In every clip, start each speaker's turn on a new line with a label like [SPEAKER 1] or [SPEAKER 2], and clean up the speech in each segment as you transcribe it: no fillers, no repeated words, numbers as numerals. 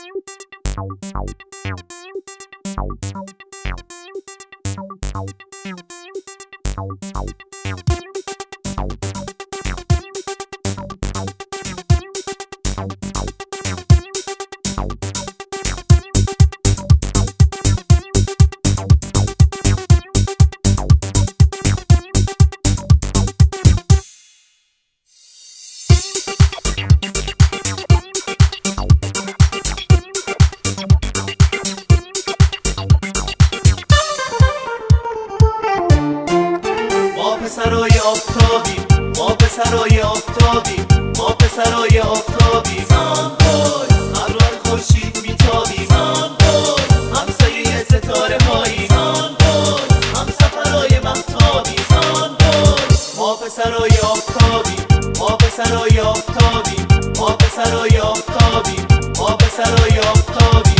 [SPEAKER 1] پسرای آفتابی، ما پسرای آفتابی، ما پسرای آفتابی. سانبوی ابرار خورشید میتابی. سانبوی همسایه ستاره هایی. سانبوی همسفرای مهتابی. سانبوی ما پسرای آفتابی، ما پسرای آفتابی، ما پسرای آفتابی، ما پسرای آفتابی.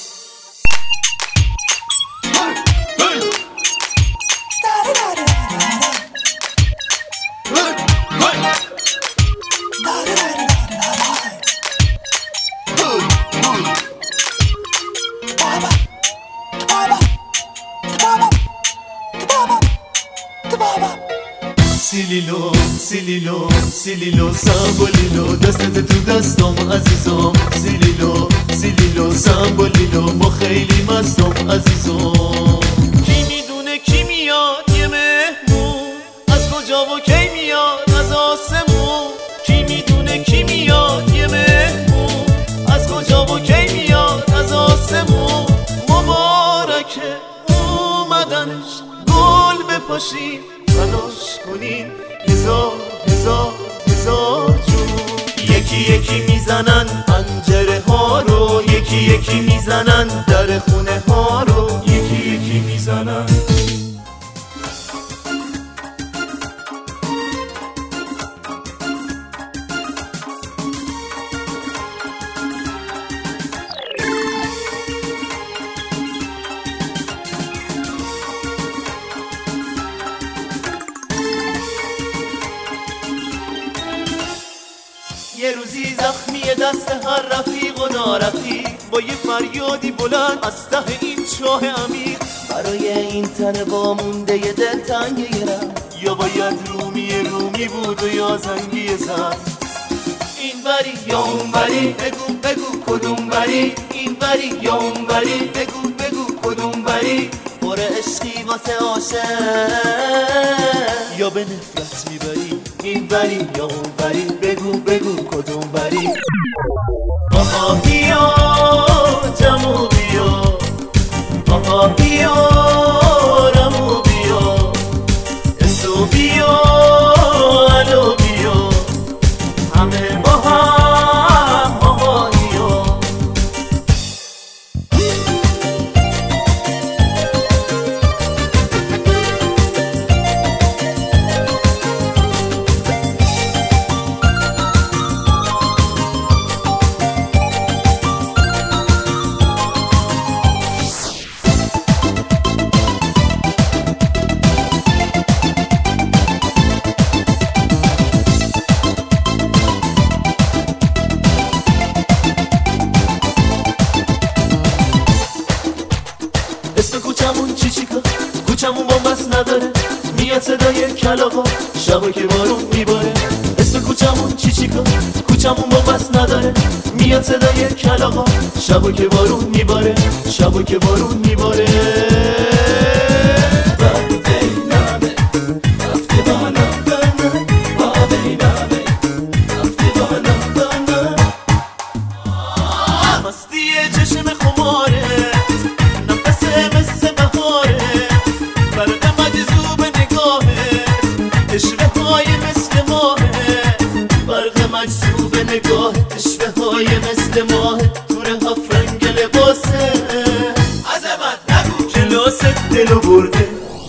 [SPEAKER 1] سیلیلو سیلیلو سیلیلو سامبولیلو دستت تو دستم عزیزم. سیلیلو سیلیلو سامبولیلو ما خیلی مستم عزیزم. کی میدونه کی میاد یه مهمون از کجا و کی میاد از آسمون. کی میدونه کی میاد یه مهمون از کجا و کی میاد از آسمون. مبارکه اومدنش گل بپاشیم تلاش کنیم هزار هزار هزار جون. یکی یکی میزنن پنجره ها رو، یکی یکی میزنن در خونه ها رو، یکی یکی میزنن. یه روزی زخمی دست هر رفیق و نارفیق با یه فریادی بلند از ته این چاه عمیق. برای این تن وامونده یه دل تنگه گرم، یا باید رومی بود و یا زنگی زن. این بری یا اون بری بگو بگو کدوم بری. این بری یا اون بری بگو بگو کدوم بری. پر عشقی واسه عاشق یا به نفرت میبری. این بری یا اون بری بگو بگو کدوم بری. آها بیا جمو بیا، آها بیا رمو بیا، اسو بیا الو بیا، همه با هم آهاییا. اسم کوچمون چیچیکا، کوچمون بامبست نداره، میاد صدای کلاغا شبا که بارون میباره. اسم کوچمون چیچیکا، کوچمون بامبست نداره، میاد صدای کلاغا شبا که بارون میباره، شبا که بارون میباره. مستی چشم خماره مجذوب نگاه اشوه های مثل ماه تور هفت رنگ لباسه. عظمت نگو کلاس دلو برده.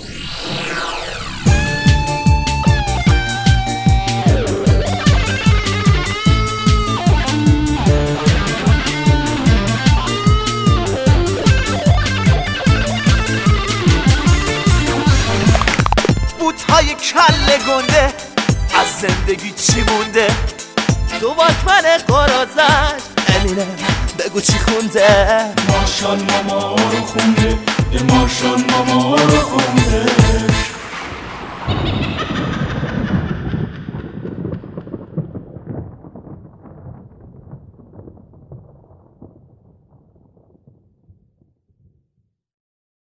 [SPEAKER 1] بوت‌های کله گنده از زندگی چی مونده؟ تو واکمن قرازش امینه بگو چی خونده؟
[SPEAKER 2] مارشال ماما رو خونده، مارشال ماما رو